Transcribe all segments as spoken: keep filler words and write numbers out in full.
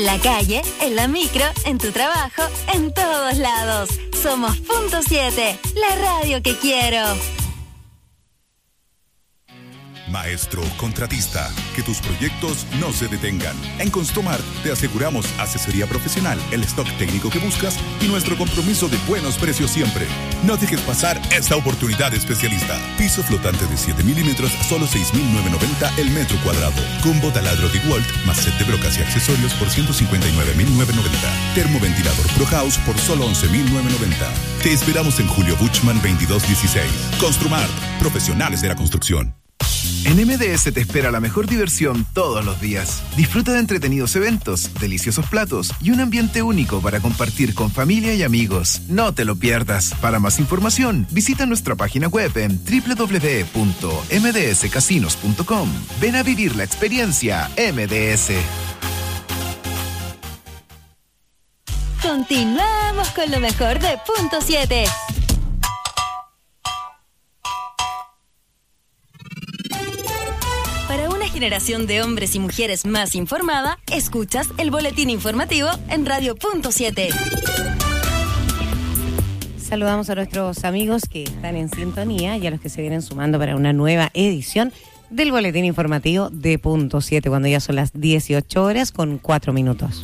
la calle, en la micro, en tu trabajo, en todos lados. Somos Punto siete, la radio que quiero. Maestro contratista, que tus proyectos no se detengan. En Construmart te aseguramos asesoría profesional, el stock técnico que buscas y nuestro compromiso de buenos precios siempre. No dejes pasar esta oportunidad especialista. Piso flotante de siete milímetros, solo seis mil novecientos noventa el metro cuadrado. Combo taladro DeWalt más set de brocas y accesorios por ciento cincuenta y nueve mil novecientos noventa. Termoventilador Pro House por solo once mil novecientos noventa. Te esperamos en Julio Buchmann veintidós dieciséis. Construmart, profesionales de la construcción. En M D S te espera la mejor diversión todos los días. Disfruta de entretenidos eventos, deliciosos platos y un ambiente único para compartir con familia y amigos. No te lo pierdas. Para más información, visita nuestra página web en doble u doble u doble u punto m d s casinos punto com. Ven a vivir la experiencia M D S. Continuamos con lo mejor de Punto siete. Para una generación de hombres y mujeres más informada, escuchas el boletín informativo en Radio Punto siete. Saludamos a nuestros amigos que están en sintonía y a los que se vienen sumando para una nueva edición del boletín informativo de Punto siete, cuando ya son las dieciocho horas con cuatro minutos.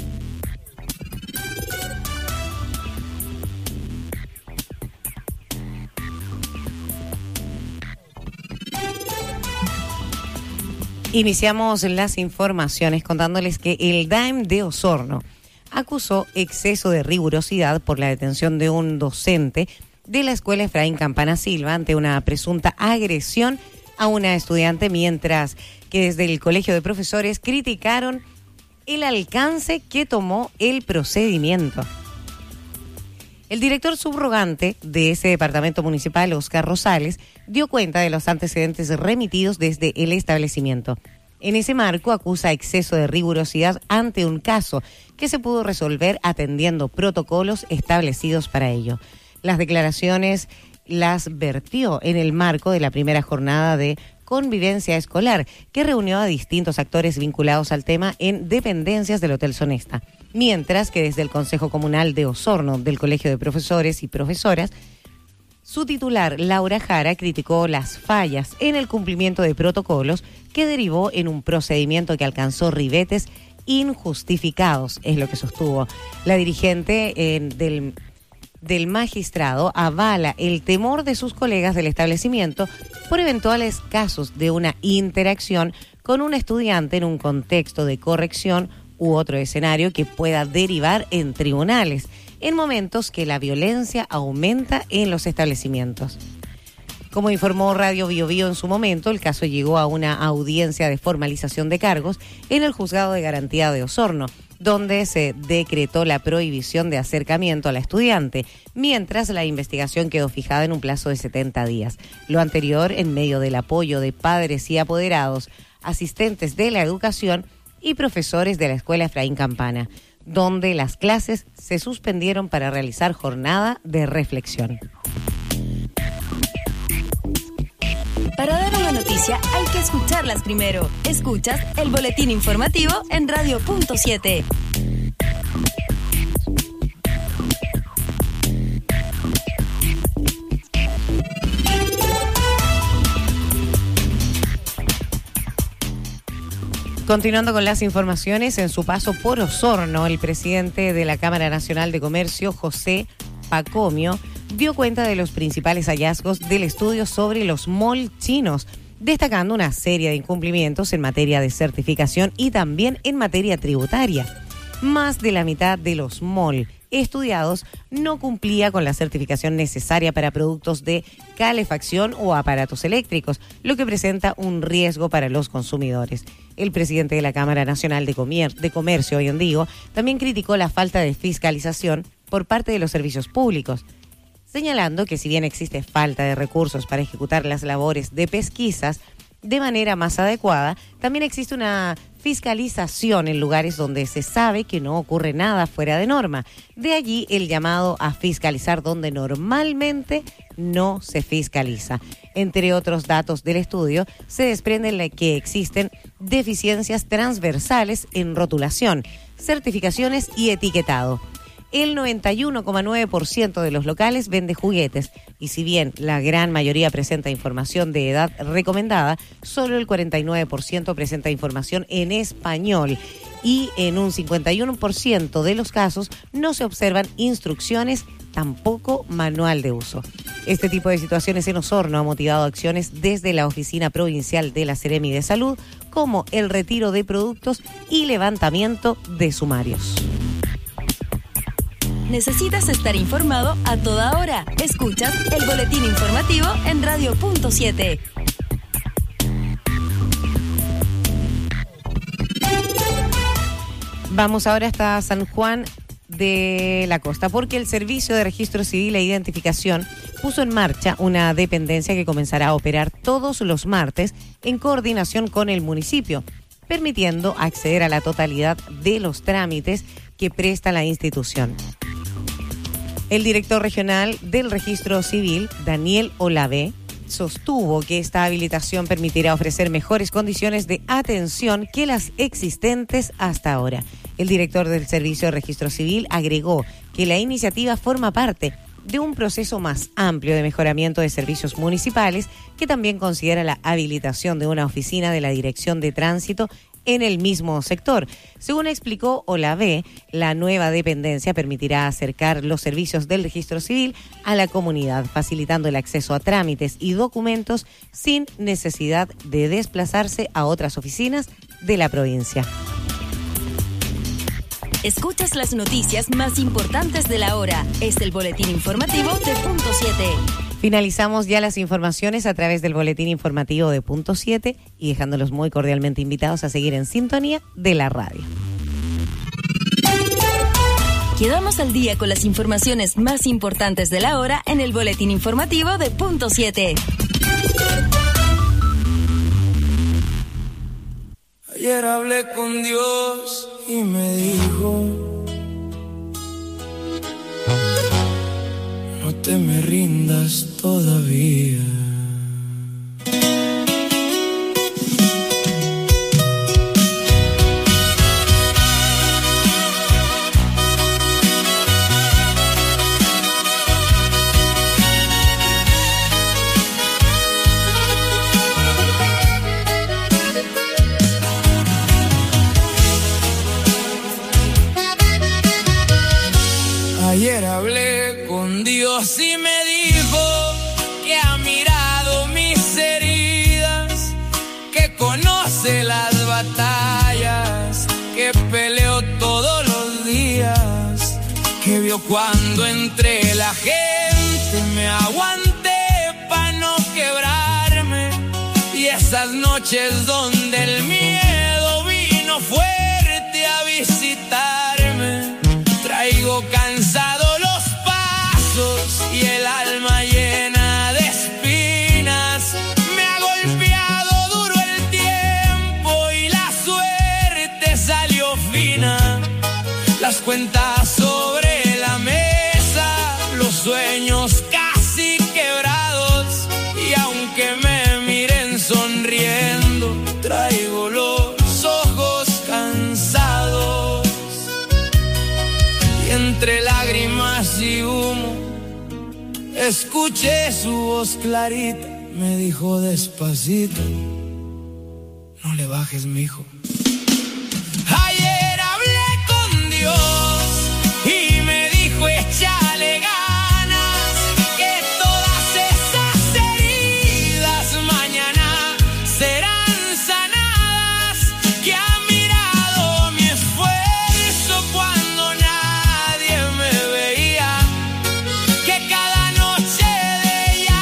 Iniciamos las informaciones contándoles que el D A E M de Osorno acusó exceso de rigurosidad por la detención de un docente de la escuela Efraín Campana Silva ante una presunta agresión a una estudiante, mientras que desde el Colegio de Profesores criticaron el alcance que tomó el procedimiento. El director subrogante de ese departamento municipal, Oscar Rosales, dio cuenta de los antecedentes remitidos desde el establecimiento. En ese marco acusa exceso de rigurosidad ante un caso que se pudo resolver atendiendo protocolos establecidos para ello. Las declaraciones las vertió en el marco de la primera jornada de convivencia escolar, que reunió a distintos actores vinculados al tema en dependencias del Hotel Sonesta. Mientras que desde el Consejo Comunal de Osorno, del Colegio de Profesores y Profesoras, su titular, Laura Jara, criticó las fallas en el cumplimiento de protocolos que derivó en un procedimiento que alcanzó ribetes injustificados, es lo que sostuvo. La dirigente eh, del, del magistrado avala el temor de sus colegas del establecimiento por eventuales casos de una interacción con un estudiante en un contexto de corrección u otro escenario que pueda derivar en tribunales, en momentos que la violencia aumenta en los establecimientos. Como informó Radio Bio Bio en su momento, el caso llegó a una audiencia de formalización de cargos en el Juzgado de Garantía de Osorno, donde se decretó la prohibición de acercamiento a la estudiante, mientras la investigación quedó fijada en un plazo de setenta días. Lo anterior en medio del apoyo de padres y apoderados, asistentes de la educación y profesores de la Escuela Efraín Campana, donde las clases se suspendieron para realizar jornada de reflexión. Para dar una noticia hay que escucharlas primero. Escuchas el boletín informativo en Radio Punto siete. Continuando con las informaciones, en su paso por Osorno, el presidente de la Cámara Nacional de Comercio, José Pacomio, dio cuenta de los principales hallazgos del estudio sobre los mall chinos, destacando una serie de incumplimientos en materia de certificación y también en materia tributaria. Más de la mitad de los mall estudiados no cumplía con la certificación necesaria para productos de calefacción o aparatos eléctricos, lo que presenta un riesgo para los consumidores. El presidente de la Cámara Nacional de, Comer- de Comercio, hoy en Digo, también criticó la falta de fiscalización por parte de los servicios públicos, señalando que si bien existe falta de recursos para ejecutar las labores de pesquisas de manera más adecuada, también existe una fiscalización en lugares donde se sabe que no ocurre nada fuera de norma. De allí el llamado a fiscalizar donde normalmente no se fiscaliza. Entre otros datos del estudio, se desprende que existen deficiencias transversales en rotulación, certificaciones y etiquetado. El noventa y uno coma nueve por ciento de los locales vende juguetes y si bien la gran mayoría presenta información de edad recomendada, solo el cuarenta y nueve por ciento presenta información en español y en un cincuenta y uno por ciento de los casos no se observan instrucciones, tampoco manual de uso. Este tipo de situaciones en Osorno ha motivado acciones desde la Oficina Provincial de la Seremi de Salud, como el retiro de productos y levantamiento de sumarios. Necesitas estar informado a toda hora. Escuchas el boletín informativo en Radio Punto siete. Vamos ahora hasta San Juan de la Costa, porque el Servicio de Registro Civil e Identificación puso en marcha una dependencia que comenzará a operar todos los martes en coordinación con el municipio, permitiendo acceder a la totalidad de los trámites que presta la institución. El director regional del Registro Civil, Daniel Olavé, sostuvo que esta habilitación permitirá ofrecer mejores condiciones de atención que las existentes hasta ahora. El director del Servicio de Registro Civil agregó que la iniciativa forma parte de un proceso más amplio de mejoramiento de servicios municipales que también considera la habilitación de una oficina de la Dirección de Tránsito en el mismo sector. Según explicó Olavé, la nueva dependencia permitirá acercar los servicios del registro civil a la comunidad, facilitando el acceso a trámites y documentos sin necesidad de desplazarse a otras oficinas de la provincia. Escuchas las noticias más importantes de la hora. Es el boletín informativo de Punto siete. Finalizamos ya las informaciones a través del boletín informativo de Punto siete y dejándolos muy cordialmente invitados a seguir en sintonía de la radio. Quedamos al día con las informaciones más importantes de la hora en el boletín informativo de Punto siete. Ayer hablé con Dios y me dijo: no te me rindas todavía. Ayer hablé con Dios y me dijo que ha mirado mis heridas, que conoce las batallas, que peleo todos los días, que vio cuando entre la gente me aguanté pa' no quebrarme, y esas noches donde el miedo vino fuerte a visitarme. Traigo cansado los pasos y el alma llena de espinas. Me ha golpeado duro el tiempo y la suerte salió fina. Las cuentas sobre la mesa, los sueños casi quebrados, y aunque me miren sonriendo, traigo los ojos cansados. Entre lágrimas y humo, escuché su voz clarita, me dijo despacito: no le bajes, mijo.